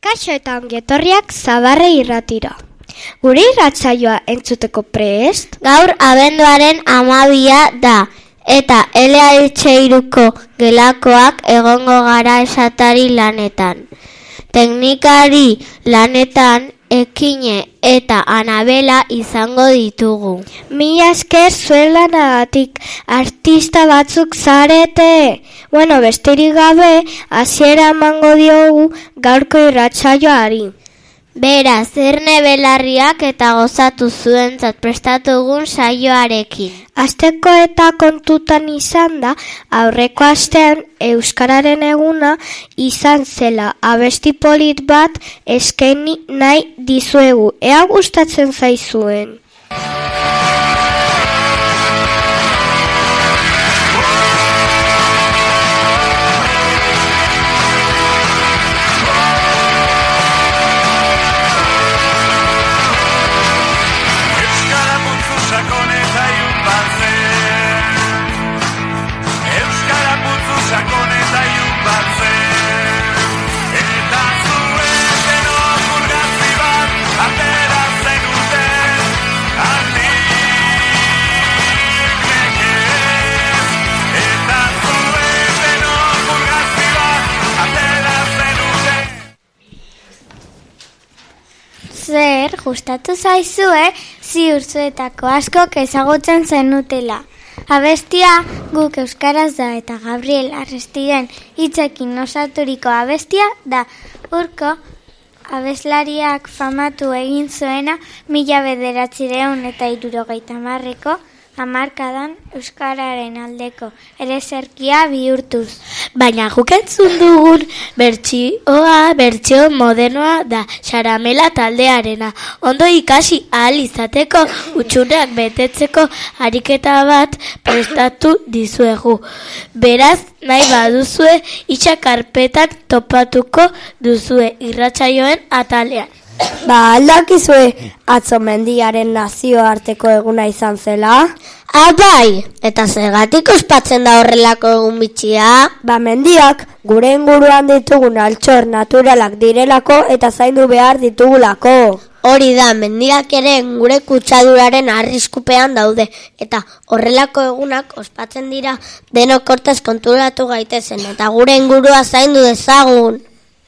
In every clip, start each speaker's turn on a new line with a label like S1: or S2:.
S1: Kaixo eta ongietorriak Zabarre irratira. Gure irratsaioa entzuteko prest?
S2: Gaur abenduaren 12 da, eta LH3ko gelakoak egongo gara esatari lanetan. Teknikari lanetan Ekine eta Anabela izango ditugu.
S1: Mila esker zuen lanagatik, artista batzuk zarete. Besterik gabe, hasiera emango diogu gaurko irratsaioari.
S2: Beraz, erne belarriak eta gozatu zuentzat prestatugun saioarekin.
S1: Asteko eta kontutan izan da, aurreko astean Euskararen eguna izan zela abesti polit bat eskaini nahi dizuegu. Ea gustatzen zaizuen.
S3: Zer, gustatu zaizue, ziur zuetako askok ezagutzen zenutela. Abestia guk euskaraz da eta Gabriel Arrestiren hitzekin osaturiko abestia da. Urko abeslariak famatu egin zuena 1970ko hamarkadan euskararen aldeko ereserkia bihurtuz.
S2: Baina guk entzun dugun bertsio modernoa da Xaramela taldearena. Ondo ikasi ahal izateko hutsuneak betetzeko ariketa bat prestatu dizuegu. Beraz, nahi baduzue itxakarpetan topatuko duzue irratsaioen atalean.
S1: Aldakizue atzo mendiaren nazioarteko eguna izan zela?
S2: Bai, eta zergatik ospatzen da horrelako egun bitxia?
S1: Mendiak gure inguruan ditugun altxor naturalak direlako eta zaindu behar ditugulako.
S2: Hori da, mendiak ere gure kutsaduraren arriskupean daude, eta horrelako egunak ospatzen dira denok hortaz konturatu gaitezen, eta gure ingurua zaindu dezagun.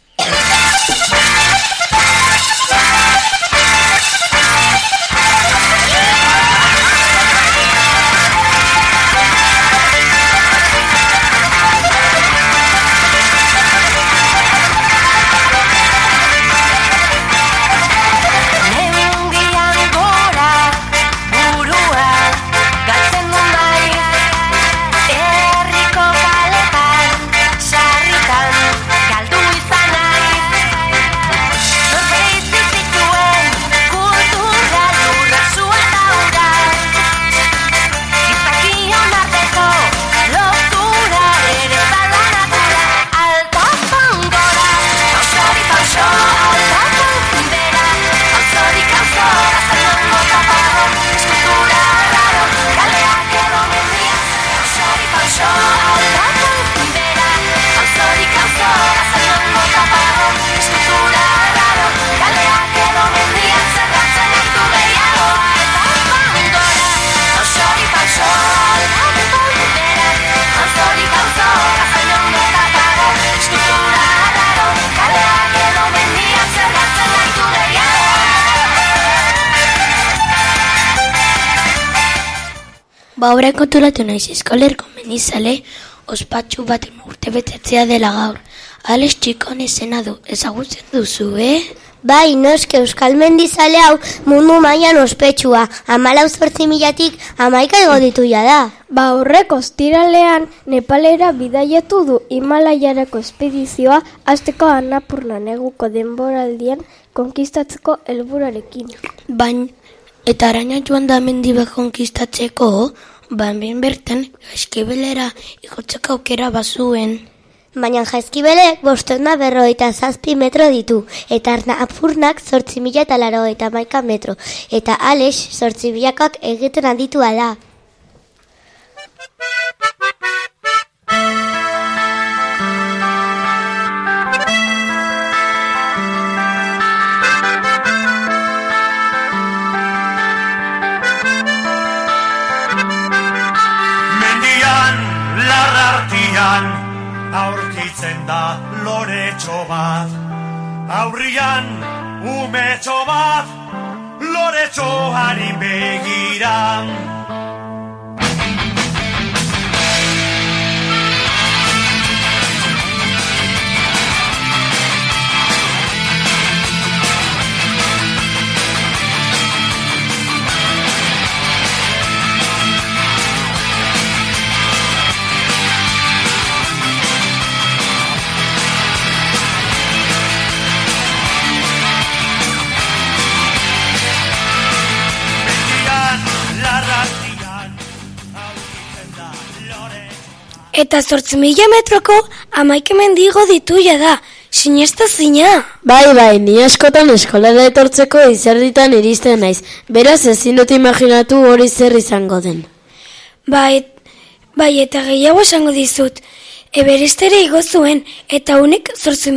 S2: Horren konturatu naiz eskolerko mendizale ospatsu baten urtebetetzea dela gaur. Alex Txikon izena du, ezagutzen duzu,
S3: Bai, noske euskal mendizale hau mundu mailan ospetsua. 14.000tik 11 igo ditu da.
S1: Horrek ostiralean Nepalera bidaiatu du Himalaiarako espedizioa hasteko Annapurna neguko denboraldian konkistatzeko helburuarekin.
S2: Eta araña joan da mendi bat konkistatzeko, bertan Jaizkibelera igotzeko aukera bazuen.
S3: Baina Jaizkibelek 557 metro ditu, eta Annapurnak 8.091 metro, eta Alex 8.000ak egiten handitua da.
S4: larratian aurkitzen da loretxo bat. Aurrian umetxo bat loretxoari begiran.
S5: Eta 8.000 metroko 11 mendigo dituia da, sinestezina.
S6: Bai, ni askotan eskolara etortzeko izerditan iristen naiz, beraz ezin dut imaginatu hori zer izango den.
S5: Bai, eta gehiago esango dizut, Everestere igo zuen, eta honek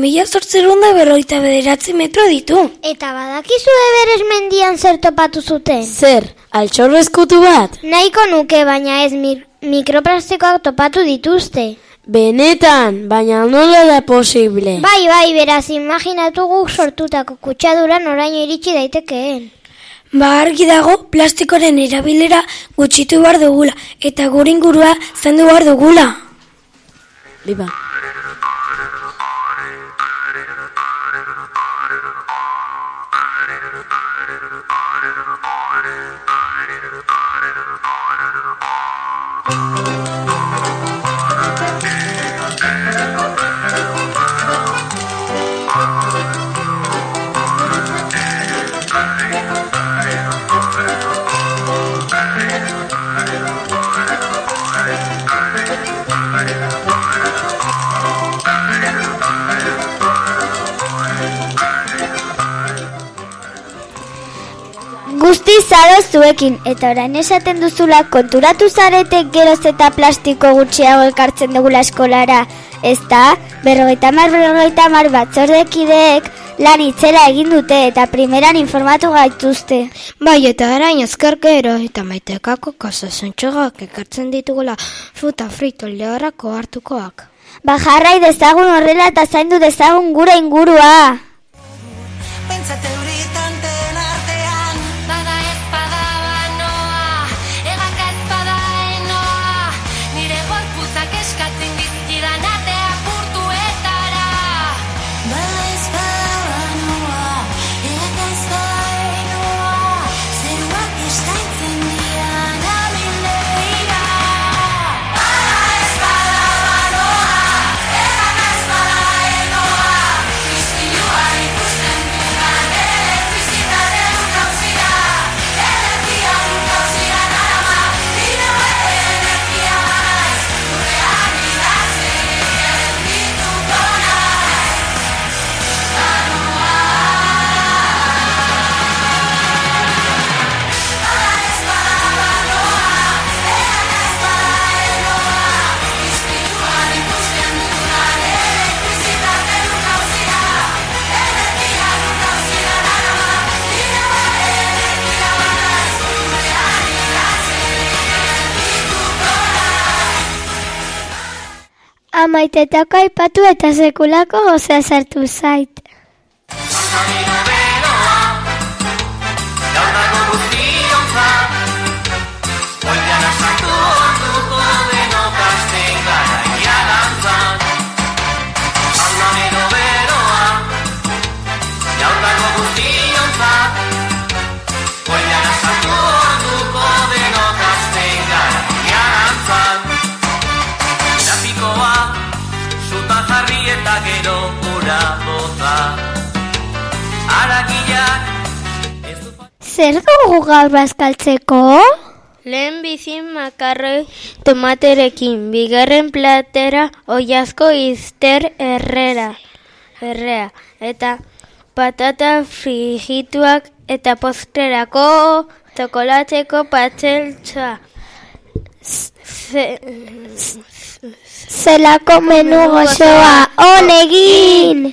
S5: 8.849 metro ditu.
S1: Eta badakizu Everest mendian zer topatu zuten?
S6: Zer, altxorro eskutu bat?
S1: Nahiko nuke, baina ez mikroplastikoak topatu dituzte.
S6: Benetan, baina nola da posible?
S1: Bai, beraz, imaginatu guk sortutako kutsaduran oraino iritsi daitekeen.
S5: Argi dago, plastikoren erabilera gutxitu behar dugula, eta gure ingurua zaindu behar dugula.
S6: Biba.
S1: Guzti zaro zuekin, eta orain esaten duzula konturatu zarete geroz eta plastiko gutxiago ekartzen dugula eskolara. Ezta, 50 batzordekideek lan itzela egin dute eta primeran informatu gaituzte.
S7: Bai, eta orain ezkerkero eta maitekako kasasontxogak ekartzen ditugula fruta frito lehorrako hartukoak.
S1: Jarrai dezagun horrela eta zaindu dezagun gure ingurua.
S8: Pentsate horitanten artean, bada ezpada banoa, egaka ezpada enoa, nire gorputzak eskatzen dizkidan artea purtuetara. Bada ezpada banoa, egaka ezpada enoa, zeruak eskaintzen dian abileira. Bada ezpada banoa, egaka ezpada enoa, izkilua ikusten
S1: Amaitetako aipatu eta sekulako gozea sartu zait. Zer dugu gaur bazkaltzeko?
S7: Lehen bizin makarroi tomaterekin, bigarren platera oiazko izter errea, eta patata frigituak eta postrerako tokolateko patzeltza.
S1: Zelako menu gozoa, onegin!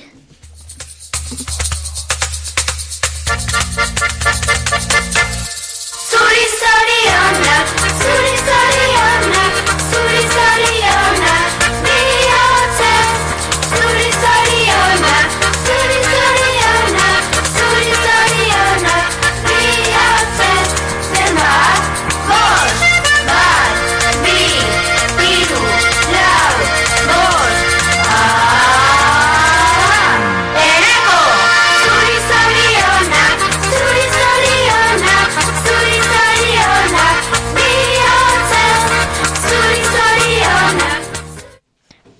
S8: Zuri zorionak, zuri zorionak, zuri zorionak.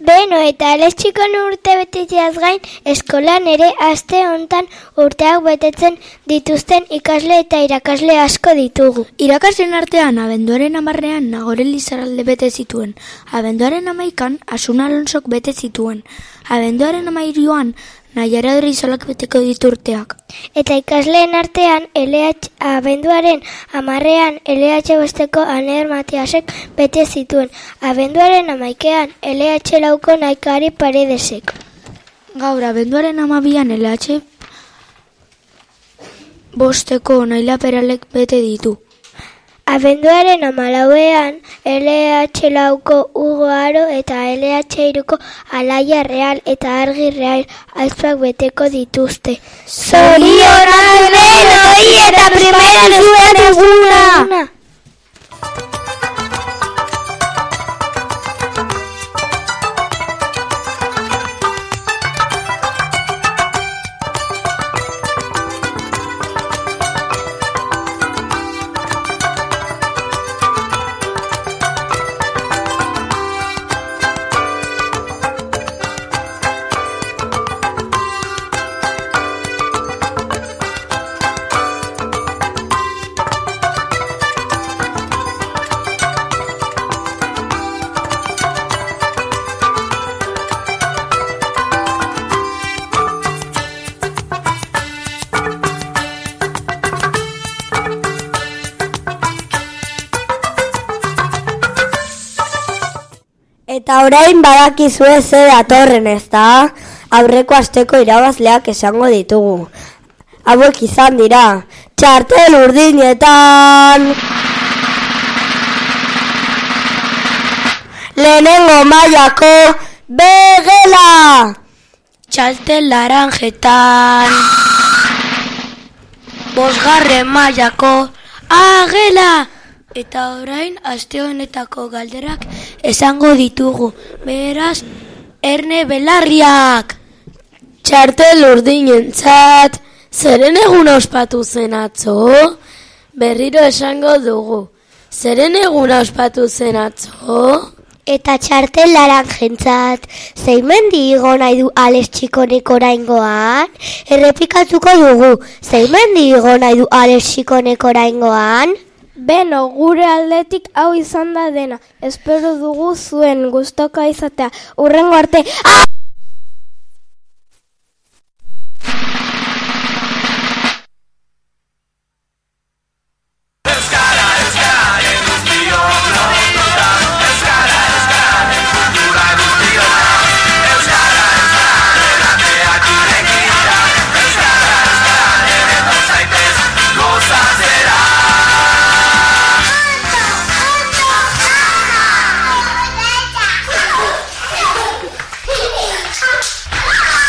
S1: Beno, eta Ales Txikon urte betetzeaz gain, eskolan ere aste hontan urteak betetzen dituzten ikasle eta irakasle asko ditugu.
S5: Irakasleen artean, abenduaren 10ean Nagore Lizarralde bete zituen. Abenduaren 11an Asun Alonsok bete zituen. Abenduaren 13an Naiara Drizolak beteko ditu urteak.
S1: Eta ikasleen artean, abenduaren 10ean LH besteko Aner Matiasek bete zituen. Abenduaren 11ean LH lauko Naikari Paredesek.
S5: Gaur, abenduaren 12an LH bosteko Naila Peralek bete ditu.
S1: Abenduaren 14ean LH lauko Hugo Aro eta LH iruko Alaia Real eta Argi Real aizpak beteko dituzte.
S3: Zorionak denoi eta primera zuen eguna!
S2: Eta orain badakizue ze datorren, ezta? Aurreko asteko irabazleak esango ditugu. Hauek izan dira, txartel urdinetan! Lehenengo mailako begela!
S5: Txartel laranjetan. Bosgarren mailako agela! Eta orain, aste honetako galderak esango ditugu. Beraz, Erne Belarriak!
S6: Txartel urdinentzat, zeren eguna ospatu zen atzo? Berriro esango dugu. Zeren eguna ospatu zen atzo?
S3: Eta txartel laranjentzat, zein mendi igo nahi du Ales Txikonek oraingoan? Errepikatuko dugu, zein mendi igo nahi du Ales Txikonek oraingoan?
S1: Beno, gure aldetik hau izan da dena. Espero dugu zuen gustoka izatea. Hurrengo arte.